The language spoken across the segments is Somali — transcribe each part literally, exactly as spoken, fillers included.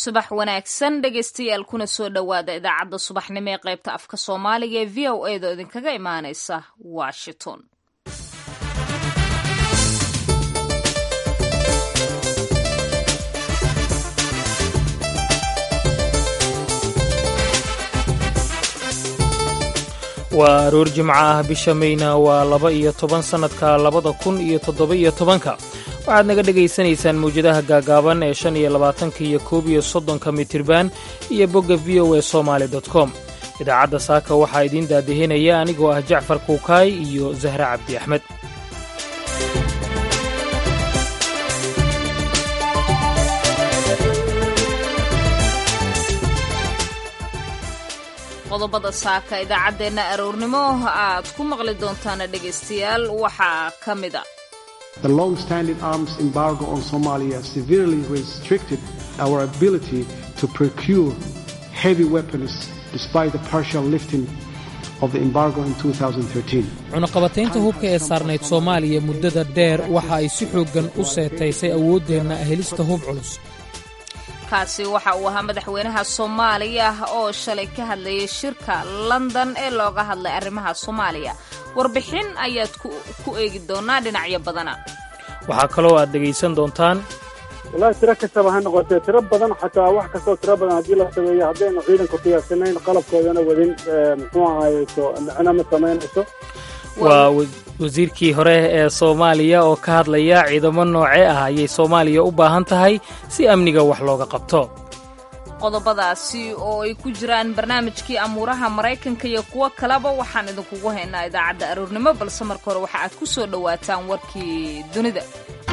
subax wanaagsan dhegaystayaal kuna soo dhowaada idaacadda subaxnimo ee qaybta afka soomaaliga ee v o edo idinkaga imaanaysa washington. waa aroor jimco ah bisha mayna waa laba iyo toban sannadka labada kun iyo toddoba iyo tobanka waxaad naga dhegaysanaysaan mawjadaha gaagaaban ee shan iyo labaatanka iyo koob iyo soddonka mitirban iyo bogga v o a somaali dot com idaacadda saaka waxaa idiin daadahinaya anigoo ah jacfar kuukaay iyo zahra cabdi axmed. qodobada saaka idaacaddeenna aroornimo aad ku maqli doontaana dhegaystayaal waxaa ka mid a The long-standing arms embargo on Somalia severely restricted our ability to procure heavy weapons despite the partial lifting of the embargo in two thousand thirteen. cunaqabataynta hubka ee saarnayd Soomaaliya muddada dheer waxa ay si xooggan u seetaysay awooddeenna helista hub culus. kaasi waxa uu ahaa madaxweynaha Soomaaliya oo shalay ka hadlayay shirka London ee looga hadlay arrimaha Soomaaliya. warbixin ayaad ku eegi doonaa dhinacyo badana. waxaa kaloo aad dhegaysan doontaan walahi tiro kastaba ha noqotee tiro badan xataa wax kastoo tiro badan haddii la sameeyo haddaynu ciidanku qiyaasanayn qalabkoodana wadin muxuu ahaayeso micno ma samaynayso. waa wasiirkii hore ee Soomaaliya oo ka hadlaya ciidamo noocee ah ayay Soomaaliya u baahan tahay si amniga wax looga qabto. qodobadaasi oo ay ku jiraan barnaamijkii amuuraha Maraykanka iyo kuwa kaleba waxaan idinkugu haynaa idaacadda aroornimo balse marka hore waxa aad ku soo dhawaataan warkii dunida.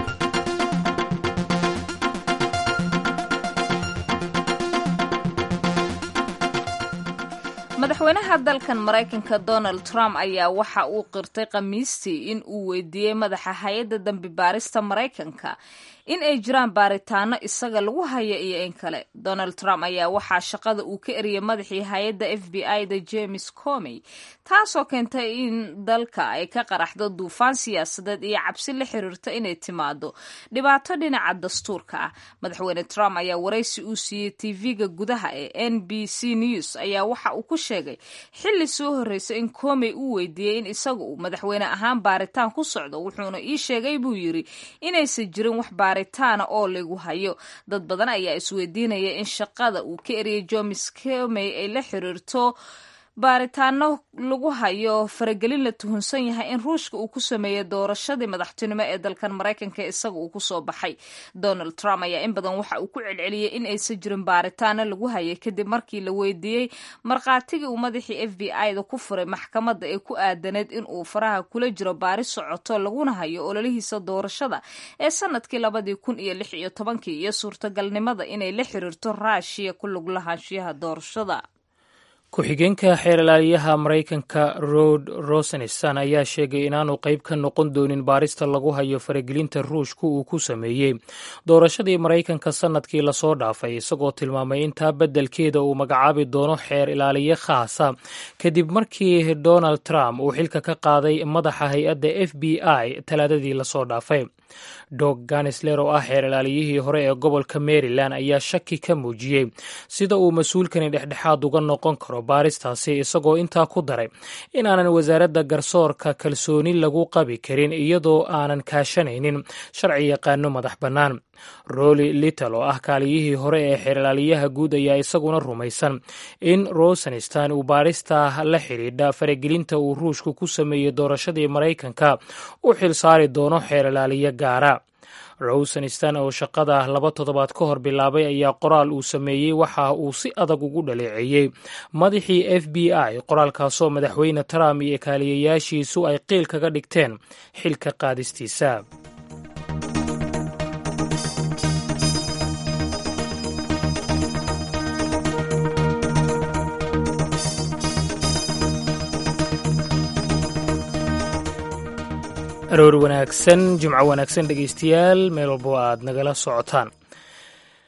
madaxweynaha dalkan Maraykanka Donald Trump ayaa waxa uu qirtay Khamiistii in uu weydiiyey madaxa hay'adda dambi baarista Maraykanka in ay jiraan baaritaano isaga lagu hayo iyo in kale. Donald Trump ayaa waxaa shaqada uu ka eriyay madaxii hay'adda F B I-da James Comey taasoo keentay in dalka ay ka qaraxdo duufaan siyaasadeed iyo cabsi la xiriirta inay timaado dhibaato dhinaca dastuurka ah. madaxweyne Trump ayaa waraysi uu siiyey T V-ga gudaha ee N B C News ayaa waxa uu ku sheegay xilli soo horreysay in Comey uu weydiiyey in isagu uu madaxweyne ahaan baaritaan ku socdo wuxuuna ii sheegay buu yiri inaysan jirin wax baaritaana oo lagu hayo. dad badan ayaa isweydiinaya in shaqada uu ka eriyay James Comey ay la xiriirto baaritaano lagu hayo faragelin la tuhunsan yahay in Ruushka uu ku sameeyay doorashadii madaxtinimo ee dalkan Maraykanka isaga uu ku soo baxay. Donald Trump ayaa in badan waxa uu ku celceliyay in aysan jirin baaritaano lagu hayay kadib markii la weydiiyey marqaatigii uu madaxii F B I-da ku furay maxkamadda ee ku aadaneed in uu faraha kula jiro baaris socoto laguna hayo ololihiisa doorashada ee sanadkii labadii kun iyo lix iyo tobankii iyo suurtagalnimada inay la xiriirto Raashiya ku lug lahaanshiyaha doorashada. ku-xigeenka xeer ilaaliyaha Maraykanka Rod Rosenstein ayaa sheegay inaanu qayb ka noqon doonin baarista lagu hayo faragelinta Ruushka uu ku sameeyey doorashadii Maraykanka sanadkii lasoo dhaafay isagoo tilmaamay in taa beddelkeeda uu magacaabi doono xeer ilaaliye khaasa kadib markii Donald Trump uu xilka ka qaaday madaxa hay-adda F B I talaadadii lasoo dhaafay. Doug Gansler oo ah xeer ilaaliyihii hore ee gobolka Maryland ayaa shaki ka muujiyey sida uu mas-uulkani dhexdhexaad uga noqon karo baaristaasi isagoo intaa ku daray in aanan wasaaradda garsoorka kalsooni lagu qabi karin iyadoo aanan kaashanaynin sharci yaqaano madax bannaan. Rolly Little oo ah kaaliyihii hore ee xeer ilaaliyaha guud ayaa isaguna rumaysan in Rosenstein uu baarista la xidhiidha faragelinta uu Ruushku ku sameeyey doorashadii Maraykanka u xil saari doono xeer ilaaliye gaara. Rosenstein oo shaqada laba toddobaad ka hor bilaabay ayaa qoraal uu sameeyey waxa uu si adag ugu dhaleeceeyey madaxii F B I qoraalkaasoo madaxweyne Trump iyo kaaliyayaashiisu ay qiil kaga dhigteen xilka qaadistiisa. aroor wanaagsan jimco wanaagsan dhegaystayaal meel walbo aad nagala socotaan.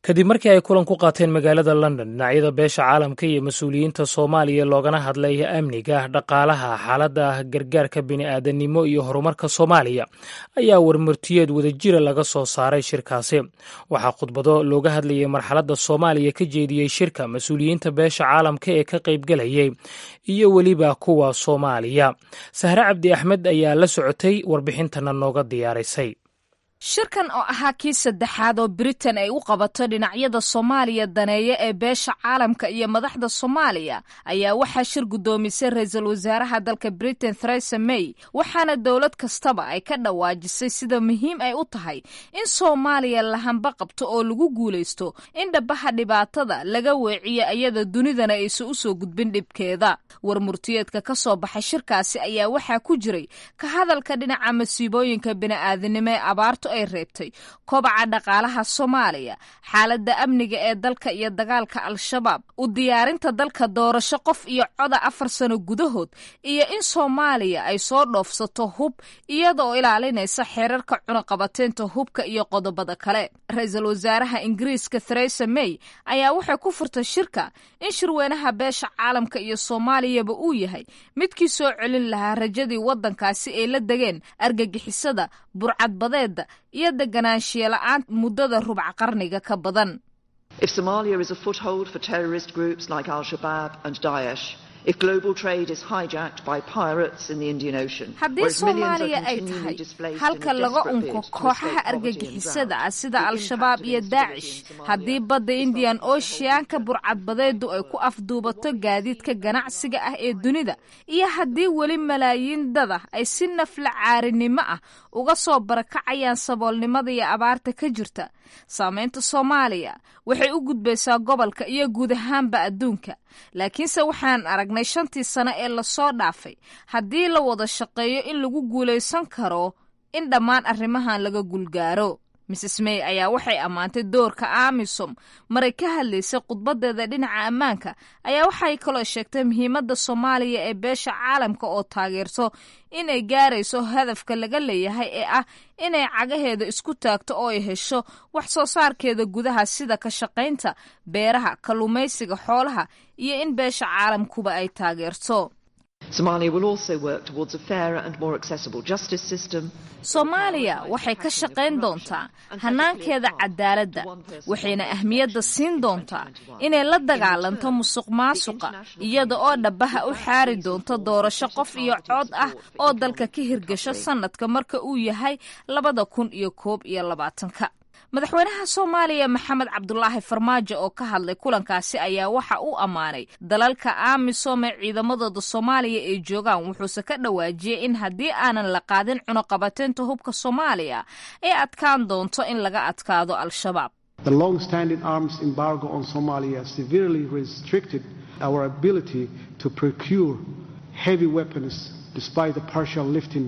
kadib markii ay kulan ku qaateen magaalada london dhinacyada beesha caalamka iyo mas-uuliyiinta soomaaliya loogana hadlay amniga dhaqaalaha xaaladda gargaarka bini'aadanimo iyo horumarka soomaaliya ayaa warmartiyeed wadajira laga soo saaray shirkaasi waxaa khudbado looga hadlayay marxaladda soomaaliya ka jeediyey shirka mas-uuliyiinta beesha caalamka ee ka qaybgalayay iyo weliba kuwa soomaaliya sahre cabdi axmed ayaa la socotay warbixintana nooga diyaarisay shirkan oo ahaa kii saddexaad oo britain ay u qabato dhinacyada soomaaliya daneeya ee beesha caalamka iyo madaxda soomaaliya ayaa waxaa shir guddoomisay ra-iisul wasaaraha dalka britain theresa may waxaana dowlad kastaba ay ka dhawaajisay sida muhiim ay u tahay in soomaaliya lahanba qabto oo lagu guulaysto in dhabaha dhibaatada laga weeciyo iyada dunidana aysan u soo gudbin dhibkeeda warmurtiyeedka ka soo baxay shirkaasi ayaa waxaa ku jiray ka hadalka dhinaca masiibooyinka bini'aadanimo ee abaartu ay reebtay kobaca dhaqaalaha soomaaliya xaaladda amniga ee dalka iyo dagaalka al-shabaab u diyaarinta dalka doorasho qof iyo coda afar sano gudahood iyo in soomaaliya ay soo dhoofsato hub iyada oo ilaalinaysa xeerarka cunaqabateynta hubka iyo qodobada kale ra-iisul wasaaraha ingiriiska theresa may ayaa waxay ku furtay shirka in shirweynaha beesha caalamka iyo soomaaliyaba uu yahay midkii soo celin lahaa rajadii waddankaasi ay la degeen argagixisada burcadbadeeda iyo deganaanshiya la-aan muddada rubca qarniga ka badan. If Somalia is a foothold for terrorist groups like Al-Shabaab and Daesh, if global trade is hijacked by pirates in the Indian Ocean, haddii Soomaaliya ay tahay halka laga unko kooxaha argagixisada ah sida Al-Shabaab iyo Daesh, haddii badda Indian Ocean-ka burcadbadeedu ay ku afduubato gaadiidka ganacsiga ah ee dunida, iyo haddii weli malaayiin dada ay si nafla caarinimo ah uga soo barakacayaan saboolnimada iyo abaarta ka jirta, saamaynta Soomaaliya waxay u gudbaysaa gobolka iyo guud ahaanba adduunka. laakiinse waxaan aragnay shantii sano ee lasoo dhaafay haddii la wada shaqeeyo in lagu guulaysan karo in dhammaan arrimahan laga gulgaaro. misses May ayaa waxay ammaantay doorka AMISOM maray ka hadlaysay khudbadeeda dhinaca ammaanka ayaa waxay kaloo sheegtay muhiimadda Soomaaliya ee beesha caalamka oo taageerto inay gaarayso hadafka laga leeyahay ee ah inay cagaheeda isku taagto oo ay hesho wax soo saarkeeda gudaha sida ka shaqaynta beeraha, kalluumaysiga xoolaha iyo in beesha caalamkuba ay taageerto. Somalia will also work towards a fairer and more accessible justice system. Soomaaliya waxay ka shaqayn doontaa hanaankeeda cadaaladda waxayna ahmiyadda siin doontaa inay la dagaalanto musuqmaasuqa iyada oo dhabaha u xaari doonto doorasho qof iyo cod ah oo dalka ka hirgasho sanadka marka uu yahay labada kun iyo koob iyo labaatanka. madaxweynaha Soomaaliya Maxamed Cabdulaahi Farmaajo oo ka hadlay kulankaasi ayaa waxa uu amaanay dalalka AMISOM ee ciidamadooda Soomaaliya ay joogaan wuxuuse ka dhawaajiyay in haddii aanan la qaadin cunaqabateynta hubka Soomaaliya ay adkaan doonto in laga adkaado Al-Shabaab. The long-standing arms embargo on Somalia severely restricted our ability to procure heavy weapons despite the partial lifting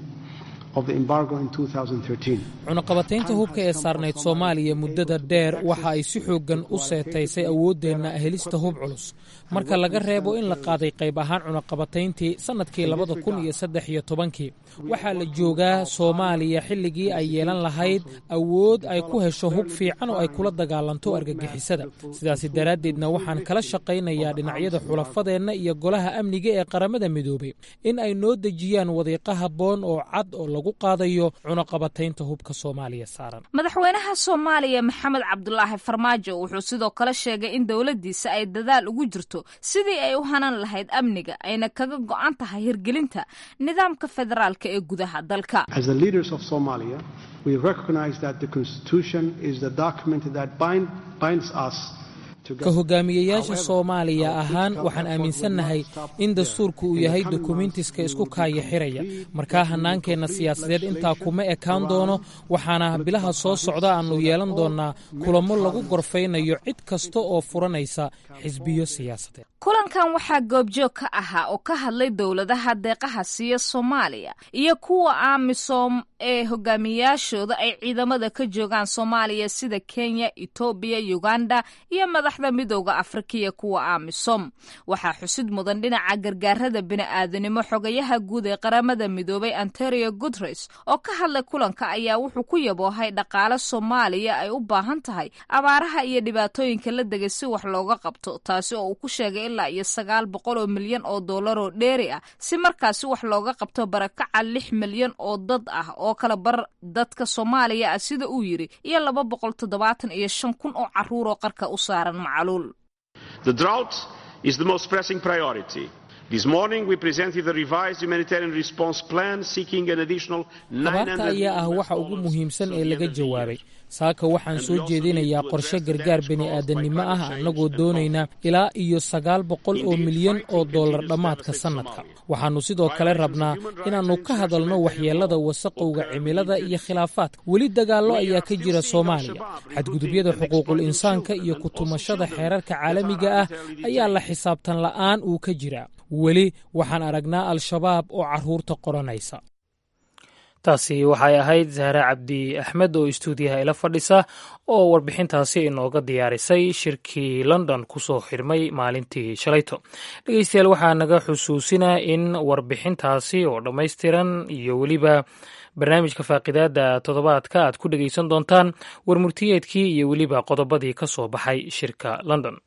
cunaqabataynta hubka ee saarnayd Soomaaliya muddada dheer waxa ay si xooggan u seetaysay awoodeenna helista hub culus marka laga reebo in la qaaday qayb ahaan cunaqabatayntii sanadkii labada kun iyo saddex iyo tobankii. waxaa la joogaa Soomaaliya xilligii ay yeelan lahayd awood ay ku hesho hub fiican oo ay kula dagaalanto argagixisada. sidaasi daraaddeedna waxaan kala shaqaynayaa dhinacyada xulafadeenna iyo golaha amniga ee qaramada midoobay in ay noo dejiyaan wadiiqa habboon oo cad oo qaadayo cunaqabataynta hubka Soomaaliya saaran. madaxweynaha Soomaaliya Maxamed Cabdulaahi Farmaajo wuxuu sidoo kale sheegay in dawladdiisa ay dadaal ugu jirto sidii ay u hanan lahayd amniga ayna kaga go'an tahay hirgelinta nidaamka federaalka ee gudaha dalka. As the leaders of Somalia, we recognize that the constitution is the document that bind, binds us ka hogaamiyayaasha Soomaaliya ahaan waxaan aaminsannahay in dastuurku uu yahay dokumentiska isku kaaya xiraya markaa hanaankeenna siyaasadeed intaa kuma ekaan doono waxaana bilaha soo socda aanu yeelan doonaa kulamo lagu gorfaynayo cid kasta oo furanaysa xisbiyo siyaasadeed. kulankan waxaa goobjoog ka ahaa oo ka hadlay dowladaha deeqaha siiya soomaaliya iyo kuwa amisom ee hogaamiyaashooda ay ciidamada ka joogaan soomaaliya sida kenya, etoobiya, uganda iyo madaxda midooda afrika iyo kuwa amisom. waxaa xusid mudan dhinaca gargaarada bini'aadanimo xogayaha guud ee qaramada midoobay Antonio Guterres oo ka hadlay kulanka ayaa wuxuu ku yaboohay dhaqaale soomaaliya ay u baahan tahay abaaraha iyo dhibaatooyinka la degay si wax looga qabto, taasi oo uu ku sheegay ilaa iyo sagaal boqol oo milyan oo dollar oo dheeri ah si markaasi wax looga qabto barakaca lix milyan oo dad ah oo kala bar dadka Soomaaliya ah sida uu yiri iyo laba boqol toddobaatan iyo shan kun oo caruur oo qarka u saaran macaluul. The drought is the most pressing priority. This morning we presented the revised humanitarian response plan seeking an additional abaarta ayaa ah waxa ugu muhiimsan ee laga jawaabay. saaka waxaan soo jeedinayaa qorshe gargaar bini'aadanimo ah annagoo doonayna ilaa iyo sagaal boqol oo milyan oo dollar dhammaadka sanadka. waxaannu sidoo kale rabnaa inaannu ka hadalno waxyeelada wasaqowga cimilada iyo khilaafaadka. weli dagaallo ayaa ka jira Soomaaliya. xadgudubyada xuquuqul insaanka iyo ku tumashada xeerarka caalamiga ah ayaa la xisaabtan la'aan uu ka jira. weli waxaan aragnaa al-shabaab oo carruurta qoranaysa. taasi waxay ahayd Zahra Cabdi Axmed oo istuudiyaha ila fadhisa oo warbixintaasi inooga diyaarisay shirkii London ku soo xirmay maalintii shalayto. dhegeystayaal waxaa naga xusuusinaa in warbixintaasi oo dhammaystiran iyo weliba barnaamijka faaqidaada toddobaadka aad ku dhegeysan doontaan warmurtiyeedkii iyo weliba qodobadii ka soo baxay shirka London.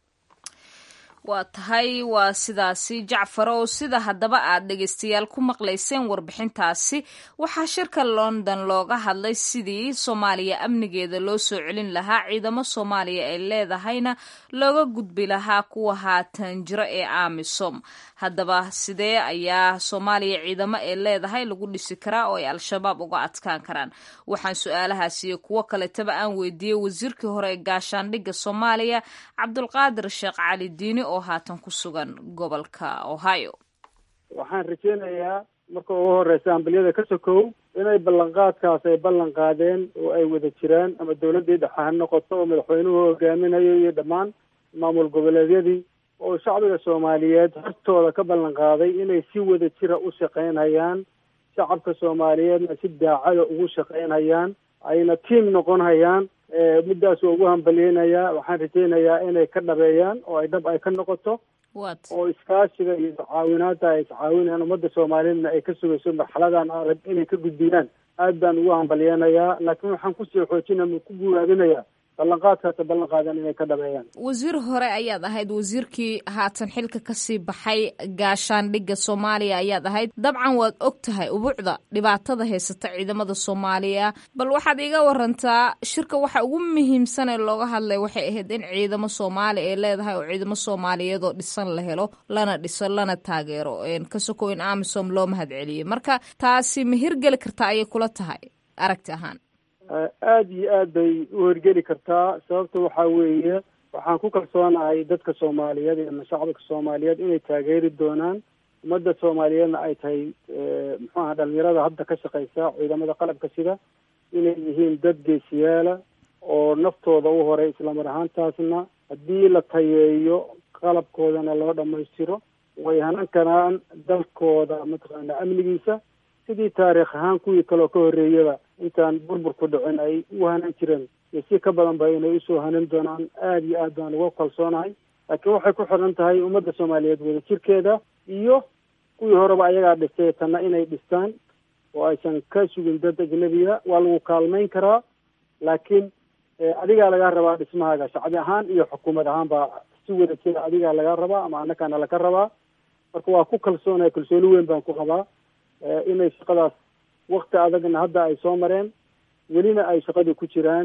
waa tahay waa sidaasi Jacfar oo sida haddaba aad dhegeystayaal ku maqlayseen warbixintaasi waxaa shirka London looga hadlay sidii Soomaaliya amnigeeda loo soo celin lahaa, ciidamo Soomaaliya ay leedahayna looga gudbi lahaa kuwa haatan jira ee amisom. haddaba sidee ayaa Soomaaliya ciidamo ay leedahay lagu dhisi karaa oo ay al-shabaab uga adkaan karaan? waxaan su-aalahaas iyo kuwo kaletaba aan weydiiyey wasiirkii hore ee gaashaandhigga Soomaaliya Cabdulqaadir Sheekh Cali Diini oo haatan ku sugan gobolka Ohio. waxaan rajeynayaa marka ugu horeysa ambaliyada ka sokow inay ballanqaadkaas ay ballan qaadeen oo ay wada jiraan, ama dowladii dhexe ha noqoto oo madaxweynuhu hogaaminayo iyo dhammaan maamul goboleedyadii oo shacbiga Soomaaliyeed hortooda ka ballan qaaday inay si wada jira u shaqeynayaan, shacabka Soomaaliyeedna si daacada ugu shaqeynayaan, ayna tiim noqon hayaan. middaas ugu hambalyeynaya. waxaan rajeynayaa inay ka dhabeeyaan oo ay dhab ay ka noqoto oo iskaashiga iyo caawinaadda ay iscaawinayaan ummadda Soomaaliyeedna ay ka sugayso marxaladan adag inay ka gudbiyaan. aad baan ugu hambalyeynayaa, laakiin waxaan kusii xoojinaya ku guuraadinayaa ballanqaadkaas ballan qaadan inay ka dhameeyaan. wasiir hore ayaad ahayd, wasiirkii haatan xilka kasii baxay gaashaandhigga Soomaaliya ayaad ahayd. dabcan waad og tahay ubuucda dhibaatada haysata ciidamada Soomaaliya, bal waxaad iga warantaa shirka waxa ugu muhiimsan ee looga hadlay waxay ahayd in ciidamo Soomaali ay leedahay oo ciidamo Soomaaliyeed oo dhisan la helo, lana dhiso lana taageero ka sokow in amisom loo mahadceliyey. marka taasi ma hirgeli kartaa ayay kula tahay aragti ahaan? aada iyo aad bay u horgeli kartaa. sababta waxaa weeye waxaan ku kalsoonahay dadka Soomaaliyeed iyo shacabka Soomaaliyeed inay taageeri doonaan. ummadda Soomaaliyeedna ay tahay muxuu ahaa dhalinyarada hadda ka shaqeysa ciidamada qalabka sida inay yihiin dad geesiyaala oo naftooda u horay, islamar ahaantaasna haddii la tayeeyo qalabkoodana loo dhamaystiro way hanan karaan dalkooda mataqaana amnigiisa, sidii taariikh ahaan kuwii kaloo ka horreeyaba intaan burburku dhicin ay u hanan jireen iyo si ka badan ba inay usoo hanan doonaan. aada iyo aad baan uga kalsoonahay, laakiin waxay ku xiran tahay ummadda Soomaaliyeed wada jirkeeda iyo kuwii horeba ayagaa dhistay tanna inay dhistaan oo aysan ka sugin dad ajnabiya. waa lagu kaalmayn karaa, laakiin adigaa lagaa rabaa dhismahaaga shacbi ahaan iyo xukuumad ahaan baa si wada jira adigaa lagaa rabaa ama annakaana laga rabaa. marka waa ku kalsoonahay, kalsooni weyn baan ku qabaa inay shaqadaas wakti adagna hadda ay soo mareen, welina ay shaqadii ku jiraan.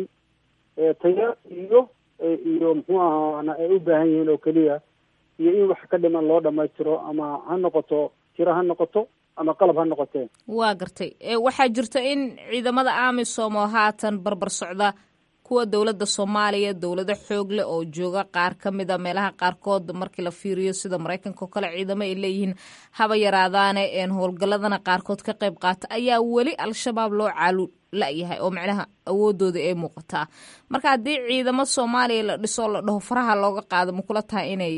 taya iyo iyo muxuu ahaana ay u baahan yihiin oo keliya iyo in wax ka dhiman loo dhamaystiro, ama ha noqoto tiro ha noqoto ama qalab ha noqotee. waa gartay. waxaa jirta in ciidamada amisom oo haatan barbar socda kuwa dowladda Soomaaliya, dowlado xoog leh oo jooga qaar ka mid a meelaha qaarkood markii la fiiriyo sida Mareykanka oo kale ciidamo ay leeyihiin haba yaraadaane een howlgaladana qaarkood ka qayb qaata, ayaa weli al-shabaab loo caalu la-yahay oo macnaha awoodooda ay muuqataa. marka haddii ciidamo Soomaaliya la dhiso la dhaho faraha looga qaado, ma kula tahay inay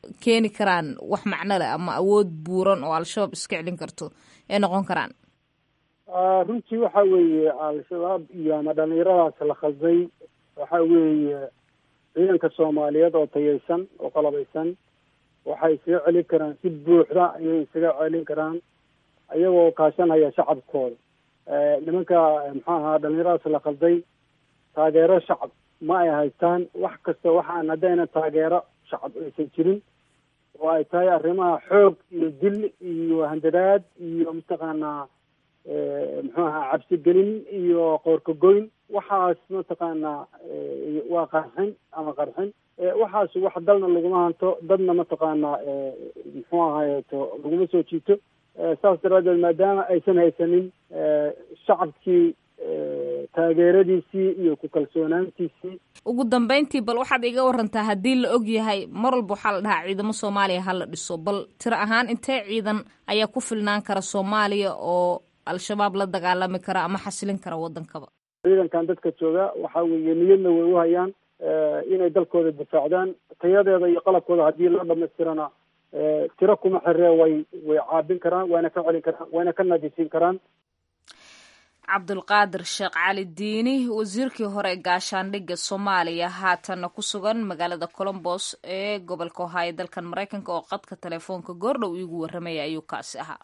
keeni karaan wax macno leh ama awood buuran oo al-shabaab iska celin karto ay noqon karaan? runtii waxa weeye al-shabaab iyo ama dhalinyaradaas la khalday waxa weeye ciidanka soomaaliyeed oo tayaysan oo qalabaysan waxay isaga celin karaan si buuxda ayay isaga celin karaan ayagoo kaashanaya shacabkooda. nimanka muxuu ahaa dhalinyaradaas la khalday taageero shacab ma ay haystaan. wax kasta waxaan haddayna taageero shacab aysan jirin oo ay tahay arrimaha xoog iyo dil iyo handadaad iyo mataqaanaa muxuu ahaa cabsigelin iyo qoorkagoyn, waxaas mataqaanaa waa qarxin ama qarxin. waxaas wax dalna laguma hanto, dadna mataqaanaa muxuu ahaayeto laguma soo jiito. saas daraadeed maadaama aysan haysanin shacabkii taageeradiisii iyo ku kalsoonaantiisii. ugu dambeyntii bal waxaad iga warantaa haddii la og yahay mar walba waxaa la dhahaa ciidamo soomaaliya ha la dhiso, bal tiro ahaan intee ciidan ayaa ku filnaan kara soomaaliya oo al-shabaab la dagaalami kara ama xasilin kara wadankaba? ciidankan dadka jooga waxa weeye niyadna way u hayaan inay dalkooda difaacdaan. tayadeeda iyo qalabkooda haddii loo dhamaystirana tiro kuma xiree way way caabin karaan, wayna ka celin karaan, wayna ka nadiifin karaan. cabdulqaadir sheekh cali diini, wasiirkii hore gaashaandhigga soomaaliya, haatanna ku sugan magaalada colombos ee gobolka ohio dalkan maraykanka, oo qadka telefoonka goordhow iigu warramaya ayuu kaasi ahaa.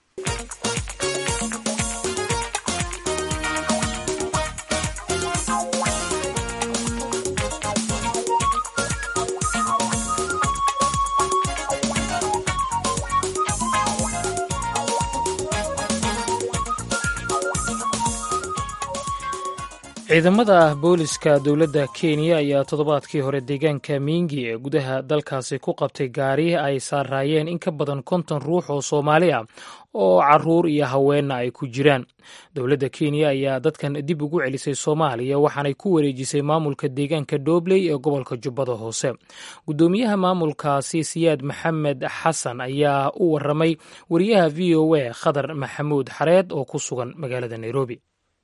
ciidamada booliska dowladda kenya ayaa toddobaadkii hore deegaanka miingi ee gudaha dalkaasi ku qabtay gaari ay saaraayeen in ka badan konton ruux oo soomaali ah oo caruur iyo haweenna ay ku jiraan. dowladda kenya ayaa dadkan dib ugu celisay soomaaliya waxaanay ku wareejisay maamulka deegaanka doobley ee gobolka jubbada hoose. guddoomiyaha maamulkaasi siyaad maxamed xasan ayaa u warramay wariyaha v o a khadar maxamuud xareed oo ku sugan magaalada nairobi.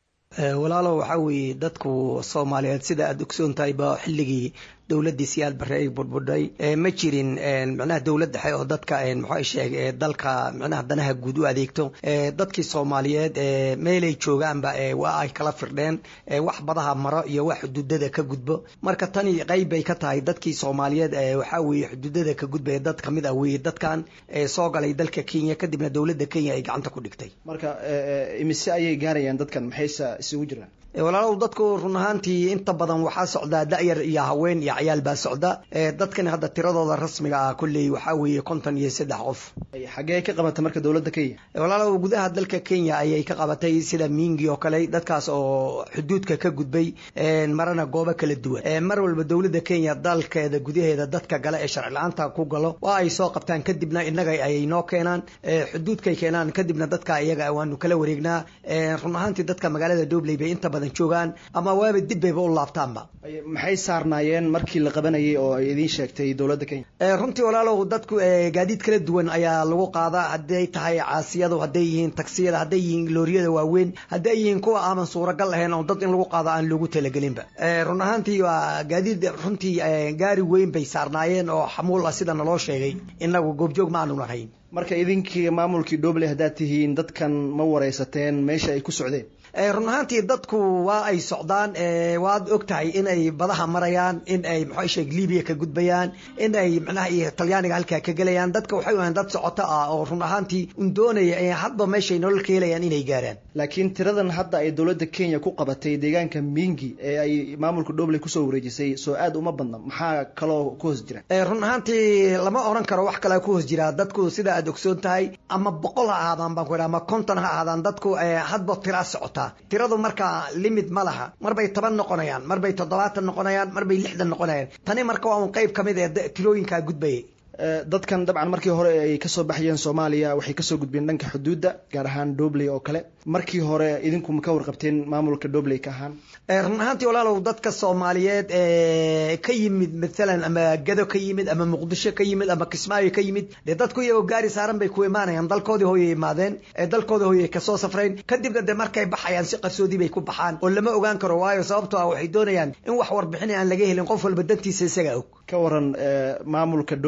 walaalo waxaa weeye dadku soomaaliyeed sida aada ogsoon tahay ba xilligii dowladdii siyaad barre ay burbudhay ma jirin micnaha dowlad dhexe oo dadka muxuu sheegay dalka micnaha danaha guud u adeegto. dadkii soomaaliyeed meelay joogaanba waa ay kala firdheen, wax badaha maro iyo wax xuduudada ka gudbo. marka tani qayb bay ka tahay dadkii soomaaliyeed waxaa weeye xuduudada ka gudbaya dad kamid ah weeye dadkan soo galay dalka Kenya kadibna dowladda Kenya ay gacanta ku dhigtay. marka imise ayay gaarayaan dadkan, maxaysa isugu jiraan? walaalow dadku run ahaantii inta badan waxaa socdaa da'yar iyo haween iyo ciyaal baa socda. dadkan hadda tiradooda rasmiga ah kulley waxaa weeye konton iyo saddex qof. xaggee ka qabatay marka dowladda Kenya? walaalow gudaha dalka Kenya ayay ka qabatay sida Mingi oo kale, dadkaas oo xuduudka ka gudbay marana goobo kala duwan. mar walba dowladda Kenya dalkeeda gudaheeda dadka gala ee sharci la'aanta ku galo waa ay soo qabtaan, kadibna inaga ayay noo keenaan xuduudkay keenaan, kadibna dadka iyaga waanu kala wareegnaa. run ahaantii dadka magaalada Doobley bay inta badan joogaan ama waaba dib bayba u laabtaanba. maxay saarnaayeen markii la qabanayay oo ay idiin sheegtay dowladda Kenya? runtii walaalow dadku gaadiid kala duwan ayaa lagu qaadaa, hadday tahay caasiyadu, hadday yihiin taksiyada, hadday yihiin looriyada waaweyn, hadday yihiin kuwa aan suuragal ahayn oo dad in lagu qaado aan loogu talagelinba. run ahaantii waa gaadiid runtii gaari weyn bay saarnaayeen oo xamuul ah sida naloo sheegay, inagu goobjoog ma aanu lahayn. marka idinkii maamulkii Doobley haddaad tihiin dadkan ma wareysateen meesha ay ku socdeen? run ahaantii dadku waa ay socdaan, waad og tahay in ay badaha marayaan, in ay muxuu sheeg Liibiya ka gudbayaan, in ay macnaha iyo Talyaaniga halkaa ka galayaan. dadka waxay u ahaan dad socota ah oo run ahaantii un doonaya hadba meeshay nolol ka helayaan inay gaaraan. laakiin tiradan hadda ay dowladda Kenya ku qabatay deegaanka Mingi ee ay maamulka Doobley kusoo wareejisay soo aad uma badna, maxaa kaloo ku hoos jira? run ahaantii lama oran karo wax kale ku hoos jira. dadku sida aad ogsoon tahay ama boqol ha ahaadaan baan ku idhaa ama konton ha ahaadaan, dadku hadba tira socota. tiradu marka limit ma laha, marbay toban noqonayaan, marbay toddobaatan noqonayaan, marbay lixdan noqonayaan. tani marka waa un qayb kamid ee tirooyinkaa gudbayay. dadkan dabcan markii hore ay kasoo baxayeen Soomaaliya waxay kasoo gudbeen dhanka xuduudda gaar ahaan Doobley oo kale. markii hore idinku ma ka warqabteen maamulka Doobley ka ahaan? run ahaantii walaalow dadka Soomaaliyeed ee ka yimid midalan ama Gado ka yimid ama Muqdisho ka yimid ama Kismaayo ka yimid, de dadku iyagoo gaari saaran bay ku imaanayaan dalkoodii hooyay imaadeen, ee dalkoodii hooyay ka soo safreen, kadibna de markay baxayaan si qarsoodi bay ku baxaan oo lama ogaan karo, waayo sababtoo ah waxay doonayaan in wax warbixin aan laga helin, qof walba dantiisa isaga og. ka waran maamulka Doobley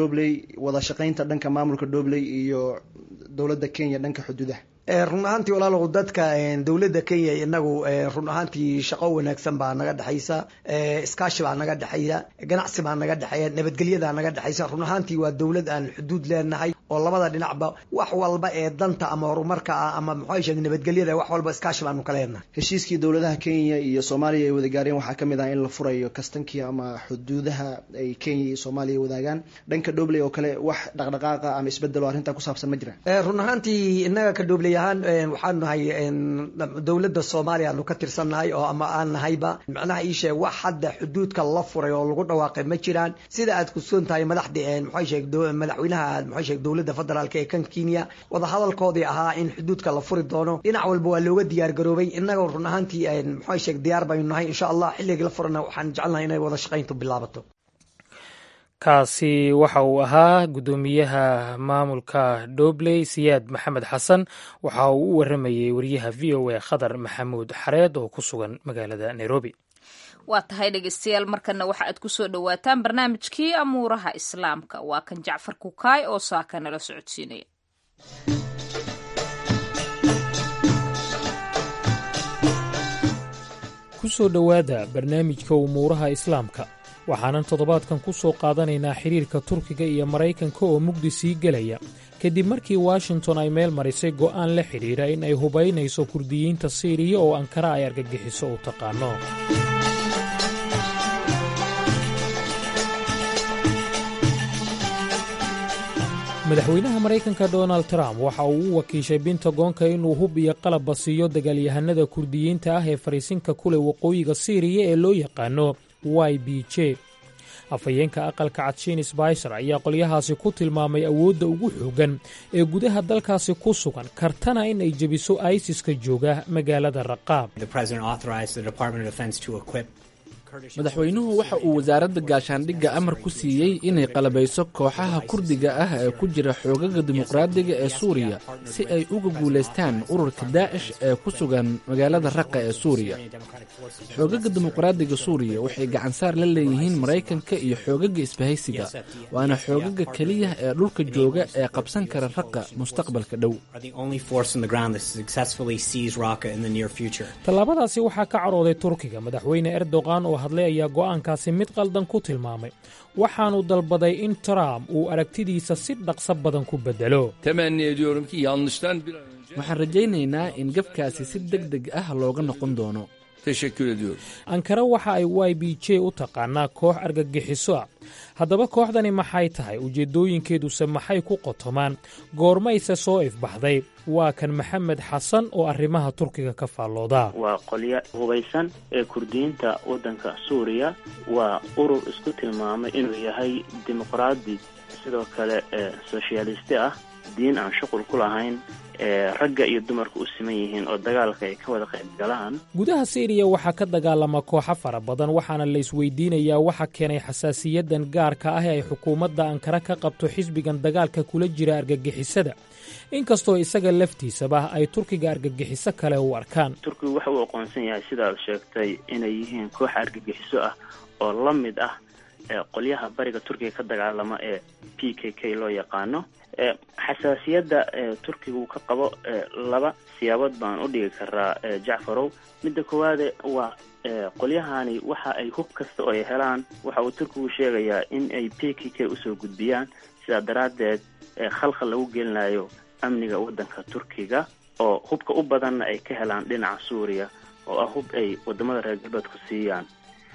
wada shaqaynta dhanka maamulka Dobley iyo dowladda Kenya dhanka xuduudaha? run ahaantii walaalow dadka dowladda Kenya inagu run ahaantii shaqo wanaagsan baa naga dhaxaysa, iskaashi baa naga dhaxaya, ganacsi baa naga dhaxaya, nabadgelyada naga dhaxaysa. run ahaantii waa dowlad aan xuduud leenahay oo labada dhinacba wax walba ee danta ama horumarka ama maxay sheegay nabadgelyada wax walba iskaashi baanu kala leenahay. heshiiskii dowladaha Kenya iyo Soomaaliya ay wada gaareen waxaa kamid ah in la furayo kastankii ama xuduudaha ay Kenya iyo Soomaaliya wadaagaan. dhanka Dobley oo kale wax dhaqdhaqaaqa ama isbedel arrinta ku saabsan ma jiraan? run ahaantii inaga ka Dobley waxaan nahay dowladda Soomaaliya aanu ka tirsannahay oo ama aan nahayba macnaha ii sheeg wax hadda xuduudka la furay oo lagu dhawaaqay ma jiraan. sida aad ku soon tahay madaxda maxay sheeg madaxweynaha maxay sheeg dowladda federaalka ee kan Kenya wada hadalkoodii ahaa in xuduudka la furi doono dhinac walba waa looga diyaar garoobay. inaga run ahaantii maxay sheeg diyaar baynu nahay insha Allah xilliga la furana waxaan jecelnahay inay wada shaqayntu bilaabato. kaasi waxa uu ahaa guddoomiyaha maamulka Dobley Siyaad Maxamed Xasan. waxa uu u waramayay wariyaha V O A Khadar Maxamuud Xareed oo ku sugan magaalada Nairobi. waa tahay dhegeystayaal, markana waxa aad ku soo dhawaataan barnaamijkii amuuraha islaamka. waa kan Jacfar Kukaay oo saaka nala socodsiinaya. ku soo dhowaada barnaamijka umuuraha islaamka. waxaanan toddobaadkan ku soo qaadanaynaa xiriirka Turkiga iyo Maraykanka oo mugdi sii gelaya kadib markii Washington ay meel marisay go'aan la xidhiidha in ay hubaynayso Kurdiyiinta Siiriya oo Ankara ay argagixiso u taqaano. madaxweynaha Maraykanka Donald Trump waxa uu u wakiishay Pentagonka inuu hub iyo qalabba siiyo dagaalyahanada Kurdiyiinta ah ee fariisinka kule waqooyiga Siiriya ee loo yaqaano Y B J. afhayeenka aqalka cad Shane Spicer ayaa qolyahaasi ku tilmaamay awoodda ugu xooggan ee gudaha dalkaasi ku sugan kartana in ay jebiso ISIS-ka jooga magaalada Raqqa. madaxweynuhu waxa uu wasaaradda gaashaandhigga amar ku siiyey inay qalabayso kooxaha kurdiga ah ee ku jira xoogaga dimuqraadiga ee Suuriya si ay uga guulaystaan ururka Daa'ish ee ku sugan magaalada Raqqa ee Suuriya. xoogaga dimuqraadiga Suuriya waxay gacan saar la leeyihiin Maraykanka iyo xoogaga isbahaysiga, waana xoogaga kaliya ee dhulka jooga ee qabsan kara Raqqa mustaqbalka dhow. tallaabadaasi waxaa ka carooday Turkiga. madaxweyne Erdogan oo hadlay ayaa go'aankaasi mid qaldan ku tilmaamay, waxaanu dalbaday in Trump uu aragtidiisa si dhaqso badan ku bedelo. waxaan rajaynaynaa in gafkaasi si degdeg ah looga noqon doono. Ankara waxa ay Y B J u taqaanaa koox argagixiso ah. haddaba kooxdani maxay tahay? ujeeddooyinkeeduse maxay ku qotomaan? goormayse soo ifbaxday? waa kan Maxamed Xasan oo arrimaha Turkiga ka faallooda. waa qolyo hubaysan ee Kurdiyiinta waddanka Suuriya. waa urur isku tilmaamay inuu yahay dimuqraadi, sidoo kale ee soshyaalisti ah, diin aan shuqul ku lahayn, ee ragga iyo dumarku u siman yihiin oo dagaalka ay ka wada qayb galaan. gudaha Siiriya waxaa ka dagaalama kooxo fara badan, waxaana la isweydiinayaa waxa keenay xasaasiyadan gaarka ah ee ay xukuumadda Ankara ka qabto xisbigan dagaalka kula jira argagixisada, inkastoo isaga laftiisaba ay Turkiga argagixiso kale u arkaan. Turkigu waxa uu aqoonsan yahay sidaad sheegtay inay yihiin koox argagixiso ah oo la mid ah ee qolyaha bariga Turkiga ka dagaalama ee P K K loo yaqaano. xasaasiyadda Turkiga uu ka qabo laba siyaabood baan u dhigi karaa Jacfarow. midda koowaad waa qolyahani waxa ay hub kasta oo ay helaan waxa uu Turkigu sheegayaa in ay P K K usoo gudbiyaan, sidaa daraaddeed khalkhal lagu gelinayo amniga waddanka Turkiga, oo hubka u badanna ay ka helaan dhinaca Suuriya oo ah hub ay wadamada reer galbeedku siiyaan.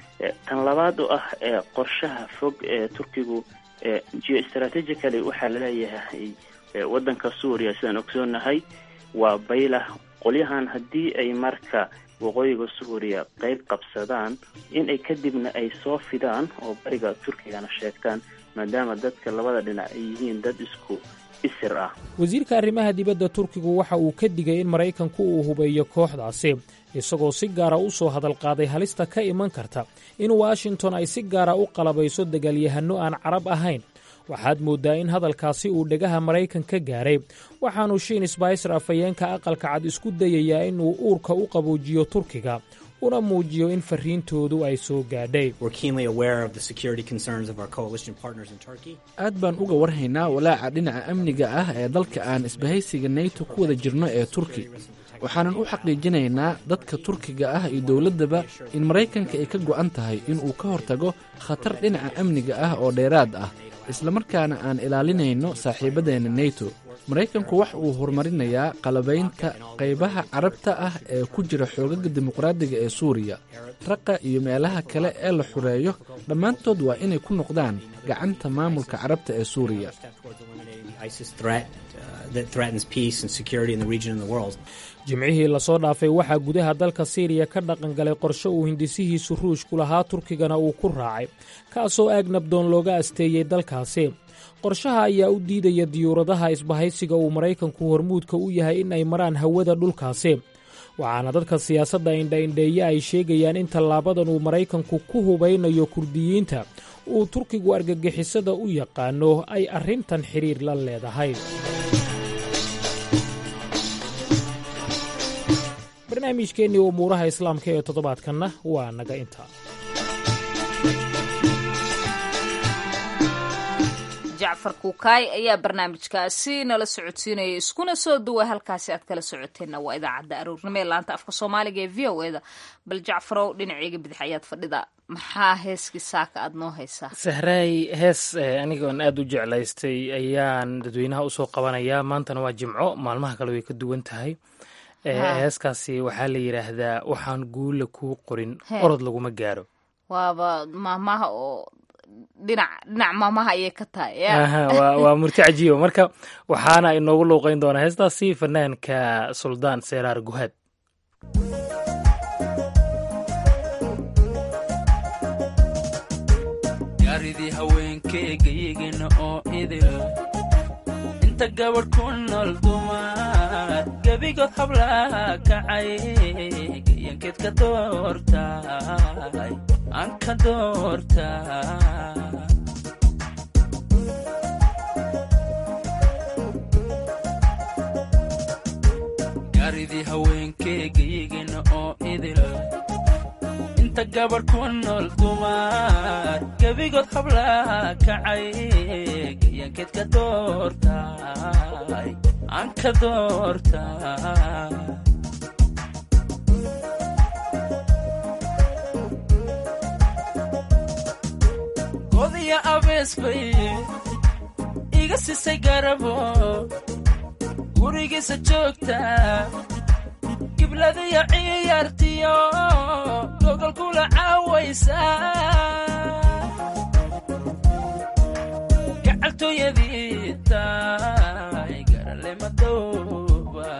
tan labaad oo ah qorshaha fog ee Turkigu geostrategically waxaa la leeyahay waddanka Suuriya sidaan ogsoonahay waa baylah. qolyahan haddii ay marka waqooyiga Suuriya qayb qabsadaan in ay kadibna ay soo fidaan oo bariga Turkigana sheegtaan, maadaama dadka labada dhinac ay yihiin dad isku isir ah. wasiirka arrimaha dibadda Turkigu waxa uu ka digay in Maraykanku uu hubeeyo kooxdaasi, isagoo si gaara u soo hadal qaaday halista ka iman karta in Washington ay si gaara u qalabayso dagaalyahanno aan Carab ahayn. waxaad mooddaa in hadalkaasi uu dhegaha Maraykanka gaaray, waxaanu Shane Spicer afhayeenka aqalka cad isku dayayaa inuu uurka u qaboojiyo Turkiga una muujiyo in fariintoodu ay soo gaadhay. aad baan uga warhaynaa walaaca dhinaca amniga ah ee dalka aan isbahaysiga nato ku wada jirno ee turki. waxaanan u xaqiijinaynaa dadka turkiga ah iyo dowladdaba in maraykanka ay ka go'an tahay inuu ka hortago khatar dhinaca amniga ah oo dheeraad ah, islamarkaana aan ilaalinayno saaxiibadeenna nato. maraykanku wax uu horumarinayaa qalabaynta qaybaha carabta ah ee ku jira xoogaga dimuqraadiga ee suuriya. raqa iyo meelaha kale ee la xureeyo dhammaantood waa inay ku noqdaan gacanta maamulka carabta ee suuriya. jimcihii lasoo dhaafay waxaa gudaha dalka siiriya ka dhaqan galay qorshe uu hindisihiisu ruushku lahaa turkigana uu ku raacay, kaasoo aag nabdoon looga asteeyey dalkaasi. qorshaha ayaa u diidaya diyuuradaha isbahaysiga uu maraykanku hormuudka u yahay in ay maraan hawada dhulkaasi, waxaana dadka siyaasadda indha-indheeye ay sheegayaan in tallaabadan uu maraykanku ku hubaynayo kurdiyiinta uu turkigu argagixisada u yaqaano ay arrintan xidhiir la leedahay. barnaamijkeennii umuuraha islaamka ee toddobaadkanna waa naga inta. jacfar kuukaay ayaa barnaamijkaasi nala socodsiinaya, iskuna soo duwa halkaasi aad kala socoteenna waa idaacadda aroornimo ee laanta afka soomaaliga ee v o eda. bal jacfarow dhinaceyga bidix ayaad fadhida, maxaa heeskii saaka aad noo haysaa? sahraay, hees anigoon aad u jeclaystay ayaan dadweynaha usoo qabanayaa. maantana waa jimco, maalmaha kale way ka duwan tahay. heeskaasi waxaa la yidhaahdaa waxaan guula kuu qorin orod laguma gaaro. waaba maamaha oo dhinac dhinac maamaha ayay ka tahay. waa murti cajiiba. marka waxaana inoogu luuqeyn doonaa heestaasi fanaanka suldaan seeraar guhaad. gaaridii haweenkeegayagana oo idil inta gabadh ku nool dumar gebigood hablaha kacay gayankeed ka doortay aan ka doortaa. gaaridii haweenkeegayagana oo idil inta gabadh ku nool dumar gebigood hablaha kacay gayankeed ka doortay aan ka doortaa. godiya abees bay iga sisay garabo gurigiisa joogta gibladiyo ciyaartiyo gogol kula caawaysa gacaltooyadii tahay garale madooba.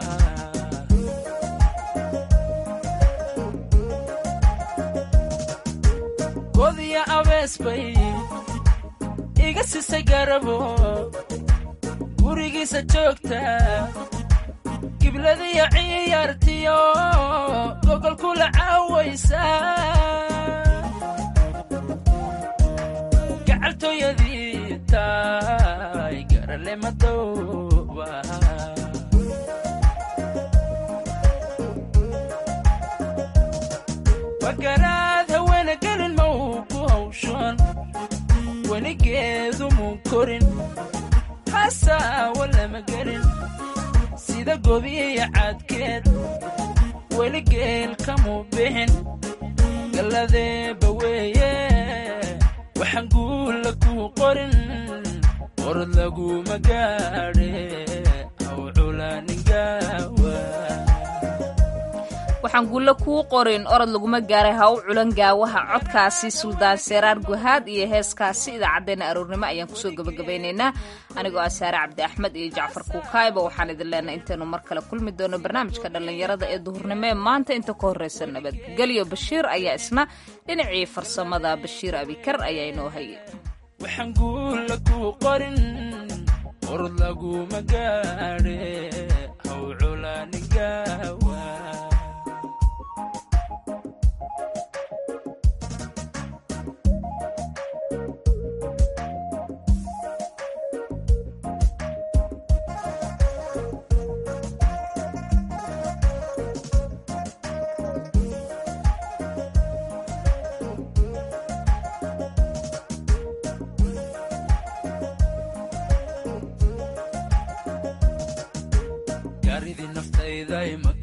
godiya abees bay iga sisay garabo gurigiisa joogta gibladiyo ciyaartiyo gogol kula caawaysa gacaltooyadii tahay garale madooba. wagaraad haweena gelin ma uu ku hawshan weligeedu muu korin hasaawa lama gelin sida gobiya cadkeed weligeel kamuu bixin galladeeba weeye waxaan guula kuu qorin orod laguma gaadhe aw culaaningawa. waxaan guulo kuu qorin orod laguma gaaray ha u culan gaawaha. codkaasi suldaan seeraar guhaad iyo heeskaasi idaacaddeenna aroornimo ayaan kusoo gabagabaynaynaa. anigoo ah saare cabdi axmed iyo jacfar kuukaayba waxaan idin leenahay intaynu mar kale kulmi doono barnaamijka dhallinyarada ee duhurnimo ee maanta. inta ka horreysa nabadgelyo. bashiir ayaa isna dhinacii farsamada bashiir abikar ayaa inoo hayay. waxaan guula kuu qorin orod laguma gaadhe haw culaaningawa.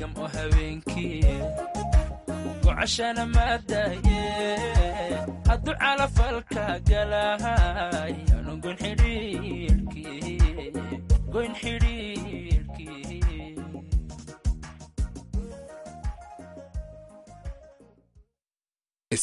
gamo habeenkii gocashana maadaye hadduu calafalka galahay anu goyn xidhiidhkii goyn xidhiidh